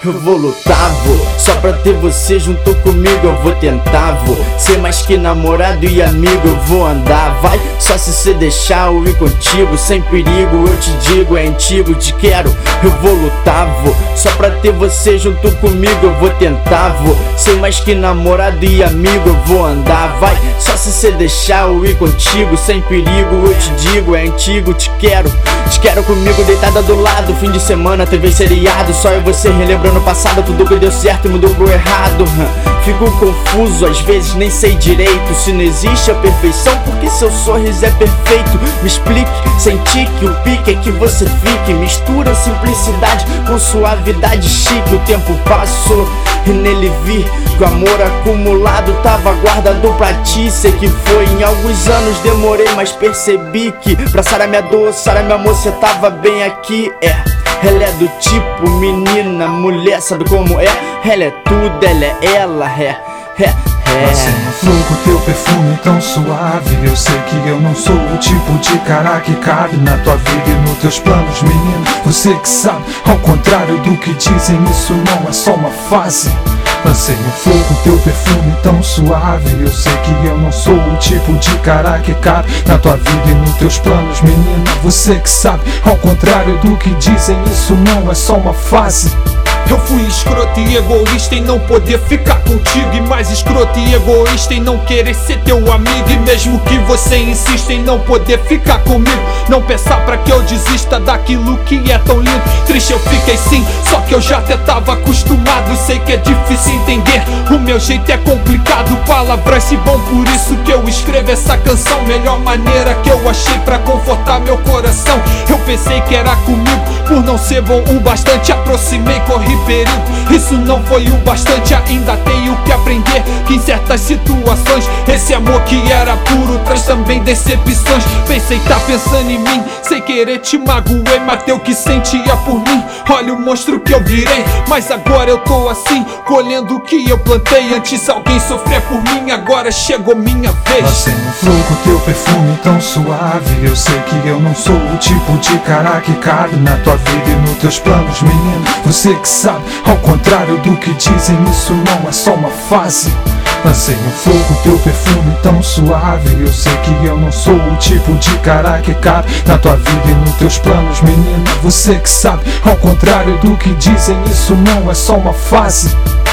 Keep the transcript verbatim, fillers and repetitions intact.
eu vou lutar, vou. Só pra ter você junto comigo eu vou tentar, vou. Ser mais que namorado e amigo eu vou andar, vai. Só se cê deixar eu ir contigo, sem perigo eu te digo, é antigo, te quero, eu vou lutar, vou. Só pra ter você junto comigo eu vou tentar, vou. Ser mais que namorado e amigo eu vou andar, vai. Só se cê deixar eu ir contigo, sem perigo eu te digo, é antigo, te quero. Te quero comigo deitada do lado, fim de semana, T V seriado. Só eu e você relembrando o passado, tudo que deu certo e mudou pro errado. Fico confuso, às vezes nem sei direito se não existe a perfeição, porque seu sorriso é perfeito. Me explique, senti que o pique é que você fique. Mistura simplicidade com suavidade chique. O tempo passou e nele vi que o amor acumulado tava guardado pra ti. Sei que foi em alguns anos, demorei, mas percebi que pra sarar minha dor, sarar meu amor, cê tava bem aqui, é. Ela é do tipo menina, mulher, sabe como é? Ela é tudo, ela é ela, é, é, é. Você no flow com teu perfume tão suave. Eu sei que eu não sou o tipo de cara que cabe na tua vida e nos teus planos, menino. Você que sabe, ao contrário do que dizem, isso não é só uma fase. Lancei no flow com teu perfume tão suave. Eu sei que eu não sou o tipo de cara que cabe na tua vida e nos teus planos, menina. Você que sabe, ao contrário do que dizem, isso não é só uma fase. Eu fui escroto e egoísta em não poder ficar contigo, e mais escroto e egoísta em não querer ser teu amigo. E mesmo que você insista em não poder ficar comigo, não pensar pra que eu desista daquilo que é tão lindo. Triste eu fiquei sim, só que eu já até tava acostumado. Sei que é difícil entender, o meu jeito é complicado. Palavras se bom, por isso que eu escrevo essa canção. Melhor maneira que eu achei pra confortar meu coração. Eu pensei que era comigo, por não ser bom o bastante. Aproximei, corri perigo, isso não foi o bastante. Ainda tenho que aprender que em certas situações esse amor que era puro traz também decepções. Pensei tá pensando em mim, sem querer te magoei, matei o que sentia por mim. Olha o monstro que eu virei, mas agora eu tô assim, colhendo o que eu plantei. Antes alguém sofrer por mim, agora chegou minha vez. Você no flow com teu perfume tão suave. Eu sei que eu não sou o tipo de cara que cabe na tua vida e nos teus planos, menino. Você que sabe, ao contrário do que dizem, isso não é só uma fase. Lancei no flow com teu perfume tão suave. Eu sei que eu não sou o tipo de cara que cabe na tua vida e nos teus planos, menina. Você que sabe, ao contrário do que dizem, isso não é só uma fase.